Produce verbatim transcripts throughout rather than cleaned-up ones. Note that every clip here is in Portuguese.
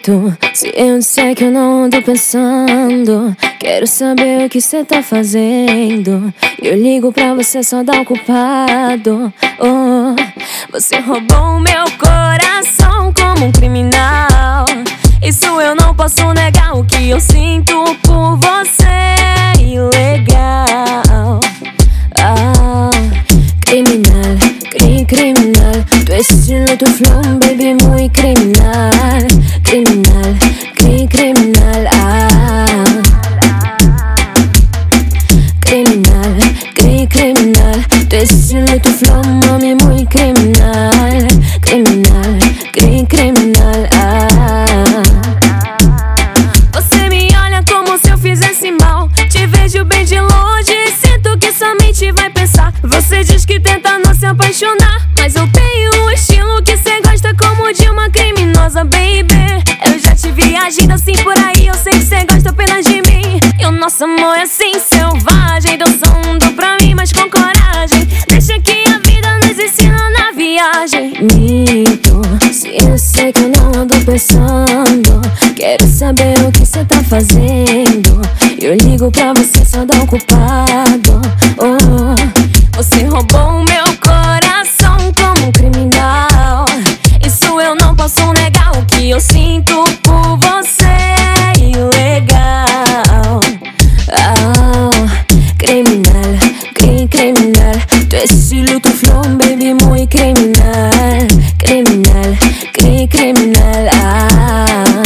Minto, se eu disser que eu não ando pensando. Quero saber o que cê tá fazendo. Eu ligo pra você só dar o culpado. Oh, você roubou o meu coração como um criminal. Isso eu não posso negar. O que eu sinto por você é ilegal. Ah, criminal, cri criminal. Tu estilo, tu flow, baby, muy criminal. Criminal, cri criminal. Ah, criminal, cri criminal. Tu estilo, tu flow, mami, muy criminal. Criminal, cri criminal. Ah, você me olha como se eu fizesse mal. Te vejo bem de longe, sinto que sua mente vai pensar. Você diz que tenta não se apaixonar, mas eu tenho um estilo que cê gosta como de uma criminosa, baby. Eu já te vi agindo assim por aí, eu sei que cê gosta apenas de mim. E o nosso amor é assim, selvagem. Dançando pra mim, mas com coragem. Deixa que a vida nos ensina na viagem. Minto, se eu sei que eu não ando pensando. Quero saber o que cê tá fazendo. Eu ligo pra você só dar o culpado. Oh, você roubou o meu coração como um criminal. Isso eu não posso negar. O que eu sinto por você é ilegal. Ah, criminal, cri criminal. Tu estilo, tu flow, baby, muy criminal. Criminal, cri criminal. Ah,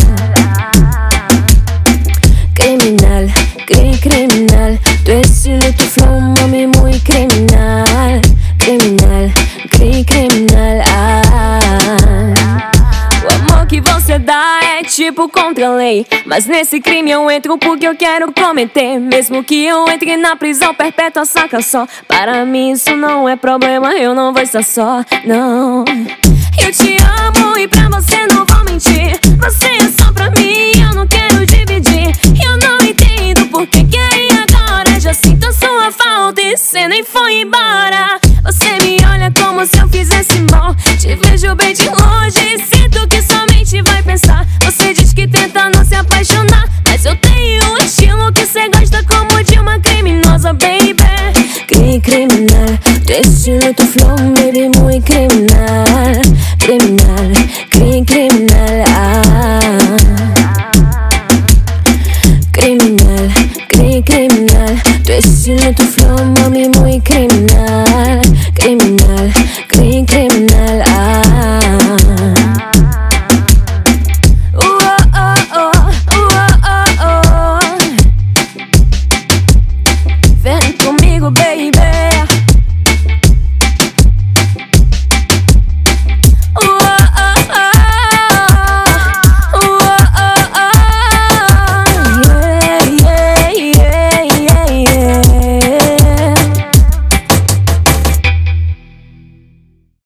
criminal, cri criminal. Tu estilo, tu flow, mami, muy criminal. Criminal, cri criminal. Ah, o amor que você dá é tipo contra a lei, mas nesse crime eu entro porque eu quero cometer. Mesmo que eu entre na prisão perpétua, saca só. Para mim isso não é problema, eu não vou estar só, não. Eu te amo e pra você não vou mentir. Você é só pra mim, eu não quero dividir. Eu não entendo por que que aí agora já sinto a sua falta e cê nem foi embora. Você me olha como se eu fizesse mal. Te vejo bem de longe, sinto que sua mente vai pensar. Você diz que tenta não se apaixonar, mas eu tenho um estilo que cê gosta como de uma criminosa, baby. Cri criminal, tu estilo, tu flow, baby, muy criminal. Criminal, cri criminal. Ah, criminal, cri criminal. Tu estilo, tu flow, mami, muy criminal. Criminal,